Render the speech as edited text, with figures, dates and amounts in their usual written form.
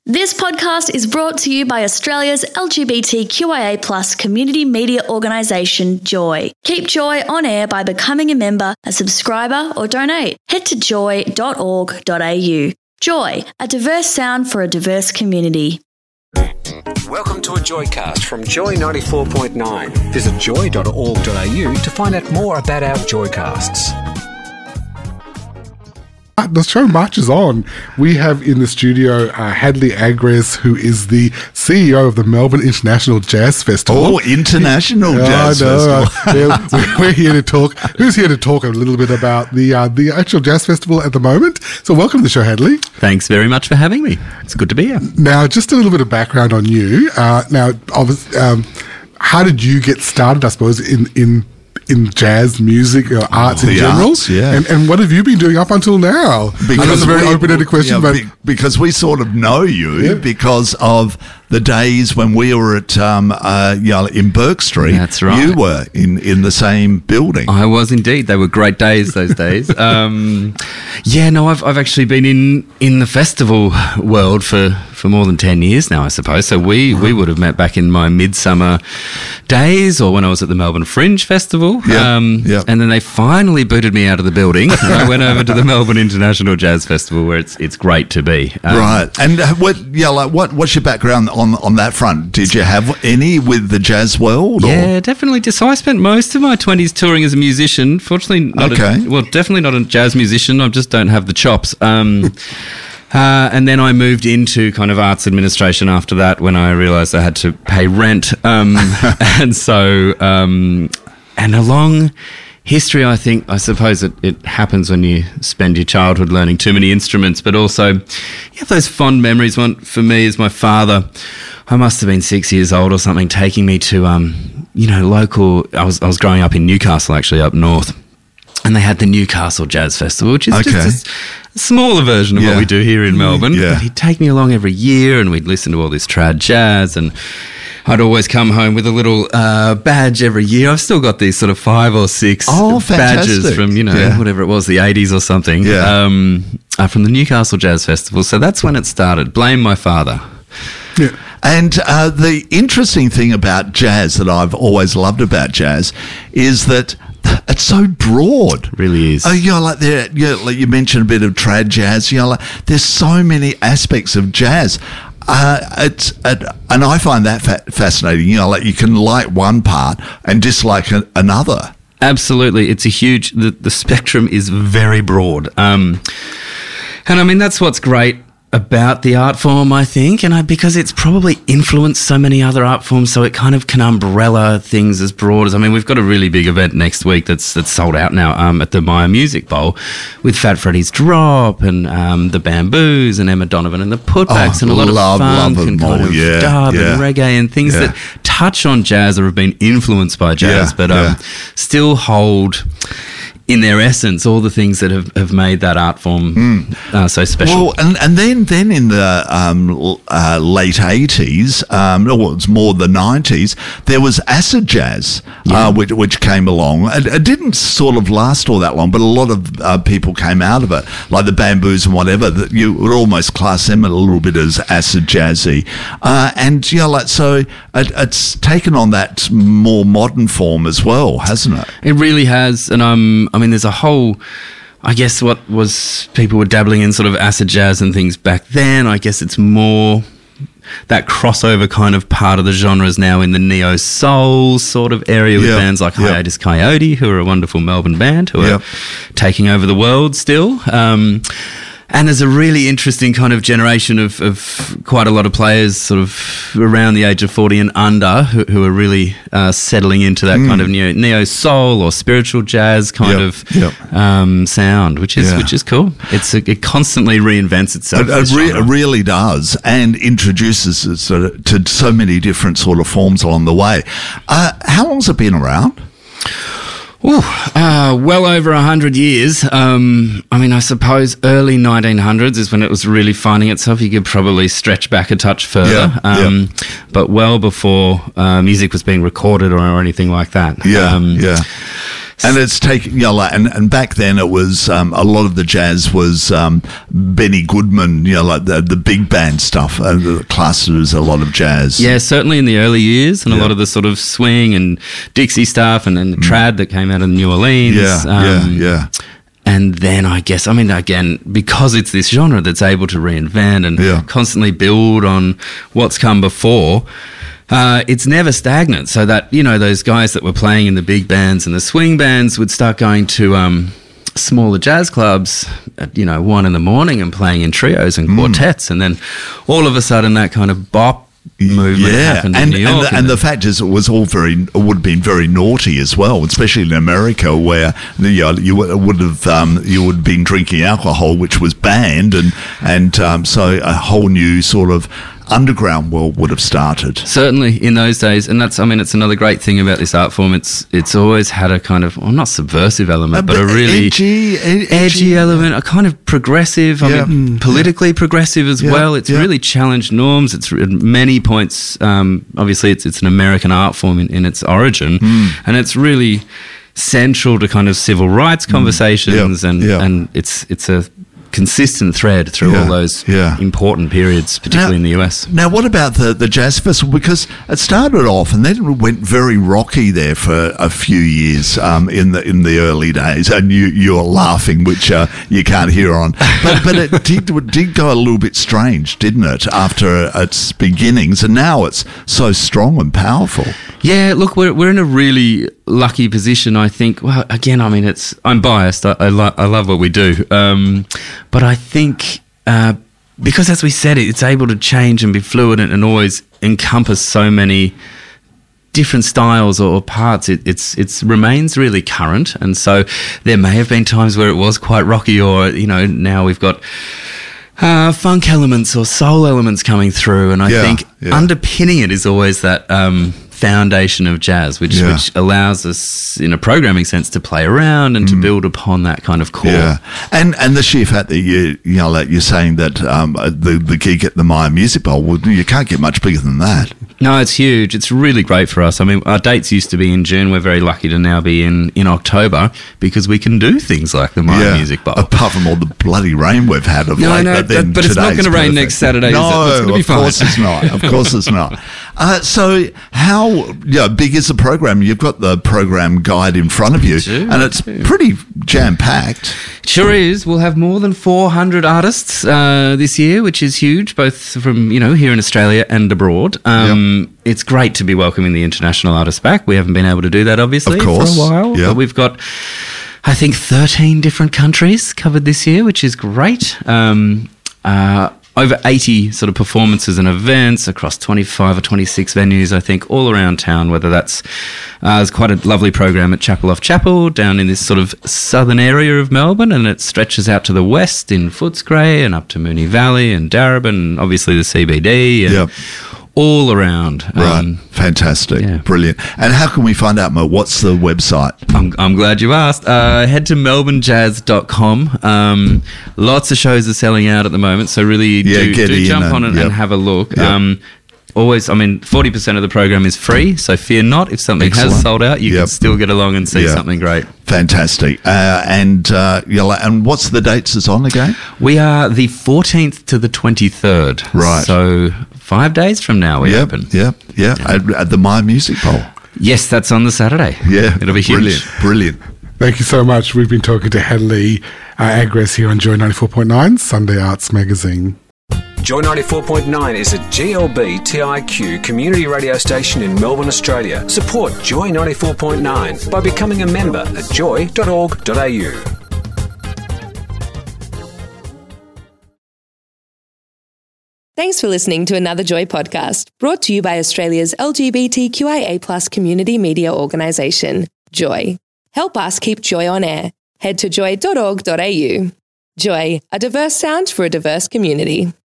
This podcast is brought to you by Australia's LGBTQIA+ community media organisation, Joy. Keep Joy on air by becoming a member, a subscriber or donate. Head to joy.org.au. Joy, a diverse sound for a diverse community. Welcome to a Joycast from Joy 94.9. Visit joy.org.au to find out more about our Joycasts. The show marches on. We have in the studio Hadley Agres, who is the CEO of the Melbourne International Jazz Festival. Oh, International Jazz Festival. We're here to talk. Who's here to talk a little bit about the actual Jazz Festival at the moment? So welcome to the show, Hadley. Thanks very much for having me. It's good to be here. Now, just a little bit of background on you. How did you get started, I suppose, in jazz music or arts in general? Arts, yeah. And what have you been doing up until now? Because that's a very open-ended question. Yeah, because we sort of know you because of the days when we were at in Burke Street. That's right. You were in the same building. I was indeed. They were great days, those days. I've actually been in the festival world for more than 10 years now, I suppose. So we would have met back in my midsummer days or when I was at the Melbourne Fringe Festival. And then they finally booted me out of the building and I went over to the Melbourne International Jazz Festival where it's great to be. Right. And what's your background on that front? Did you have any with the jazz world? Yeah, definitely. So I spent most of my 20s touring as a musician. Fortunately, definitely not a jazz musician. I just don't have the chops. And then I moved into kind of arts administration after that when I realised I had to pay rent. And a long history, I suppose it happens when you spend your childhood learning too many instruments, but also you have those fond memories. One for me is my father. I must have been 6 years old or something, taking me to, local. I was growing up in Newcastle, actually, up north. And they had the Newcastle Jazz Festival, which is just a smaller version of what we do here in Melbourne. Yeah. But he'd take me along every year and we'd listen to all this trad jazz, and I'd always come home with a little badge every year. I've still got these sort of 5 or 6 badges from, whatever it was, the 80s or something, from the Newcastle Jazz Festival. So that's when it started. Blame my father. Yeah. And the interesting thing about jazz that I've always loved about jazz is that it's so broad. It really is. Like you mentioned a bit of trad jazz. There's so many aspects of jazz. And I find that fascinating. You can like one part and dislike another. Absolutely, it's a huge. The spectrum is very broad. And I mean that's what's great about the art form, I think, and because it's probably influenced so many other art forms, so it kind of can umbrella things as broad as, we've got a really big event next week that's sold out now at the Myer Music Bowl with Fat Freddy's Drop and the Bamboos and Emma Donovan and the Putbacks and a lot of funk and kind of dub and reggae and things that touch on jazz or have been influenced by jazz, but still hold in their essence all the things that have made that art form so special. Well, and then in the late 80s, or it's more the 90s, there was acid jazz, which came along. It didn't sort of last all that long, but a lot of people came out of it, like the Bamboos and whatever, that you would almost class them a little bit as acid jazzy. So it's taken on that more modern form as well, hasn't it? It really has, and there's a whole, I guess what was, people were dabbling in sort of acid jazz and things back then. I guess it's more that crossover kind of part of the genres now in the neo-soul sort of area with bands like Hiatus Coyote, who are a wonderful Melbourne band who are taking over the world still. And there's a really interesting kind of generation of quite a lot of players sort of around the age of 40 and under who are really settling into that kind of neo-soul or spiritual jazz kind of sound, which is cool. It constantly reinvents itself. It really does, and introduces it to so many different sort of forms along the way. How long's it been around? Well over 100 years. I suppose early 1900s is when it was really finding itself. You could probably stretch back a touch further, but well before music was being recorded or anything like that. And it's taken, you know, like, and back then it was a lot of the jazz was Benny Goodman, you know, like the big band stuff, classed as a lot of jazz. Yeah, certainly in the early years, and a lot of the sort of swing and Dixie stuff, and then the trad that came out of New Orleans. Yeah. And then I guess, I mean, again, because it's this genre that's able to reinvent and constantly build on what's come before, it's never stagnant. So that, you know, those guys that were playing in the big bands and the swing bands would start going to smaller jazz clubs at, 1 a.m. and playing in trios and quartets. And then all of a sudden that kind of bop movement happened in New York. And the fact is, it was all would have been very naughty as well, especially in America, where you would have been drinking alcohol, which was banned, and so a whole new sort of underground world would have started. Certainly in those days, and that's, I mean, it's another great thing about this art form. It's always had a kind of, well, not subversive element, but a really edgy element, a kind of progressive, politically progressive as well. It's really challenged norms. It's at many points, obviously it's an American art form in its origin, and it's really central to kind of civil rights conversations, and it's a consistent thread through all those important periods, particularly in the US. Now, what about the Jazz Festival? Because it started off and then it went very rocky there for a few years in the early days, and you're laughing, which you can't hear on. But it did go a little bit strange, didn't it, after its beginnings, and now it's so strong and powerful. Yeah, look, we're in a really lucky position, I think. Well, again, I mean, I'm biased. I love what we do. But I think because, as we said, it's able to change and be fluid and always encompass so many different styles or parts, it remains really current. And so there may have been times where it was quite rocky, or, now we've got funk elements or soul elements coming through. And I think underpinning it is always that foundation of jazz, which allows us, in a programming sense, to play around and to build upon that kind of core. Yeah, and the sheer fact that you're saying that the gig at the Myer Music Bowl, well, you can't get much bigger than that. No, it's huge. It's really great for us. I mean, our dates used to be in June. We're very lucky to now be in October, because we can do things like the Myer Music Bowl. Apart from all the bloody rain we've had of late. But it's not going to rain next Saturday. No, it's going to be fine. Of course it's not. Of course it's not. So how big is the program? You've got the program guide in front of you, and it's pretty jam-packed. Sure is. We'll have more than 400 artists this year, which is huge, both from, here in Australia and abroad. It's great to be welcoming the international artists back. We haven't been able to do that, obviously, for a while. But we've got, I think, 13 different countries covered this year, which is great. Over 80 sort of performances and events across 25 or 26 venues, I think, all around town, whether that's there's quite a lovely program at Chapel Off Chapel down in this sort of southern area of Melbourne, and it stretches out to the west in Footscray and up to Moonee Valley and Darebin, and obviously the CBD, and all around. Right, fantastic, brilliant. And how can we find out more? What's the website? I'm glad you asked. Head to melbournejazz.com. Lots of shows are selling out at the moment, so really do jump on it and have a look. Always, I mean, 40% of the program is free, so fear not. If something has sold out, you can still get along and see something great. Fantastic. And what's the dates it's on again? We are the 14th to the 23rd. Right. So 5 days from now we open. At the Myer Music Bowl. Yes, that's on the Saturday. Yeah. It'll be huge. Brilliant. Thank you so much. We've been talking to Hadley Agres here on Joy 94.9, Sunday Arts Magazine. Joy 94.9 is a GLB TIQ community radio station in Melbourne, Australia. Support Joy 94.9 by becoming a member at joy.org.au. Thanks for listening to another Joy podcast, brought to you by Australia's LGBTQIA+ community media organisation, Joy. Help us keep Joy on air. Head to joy.org.au. Joy, a diverse sound for a diverse community.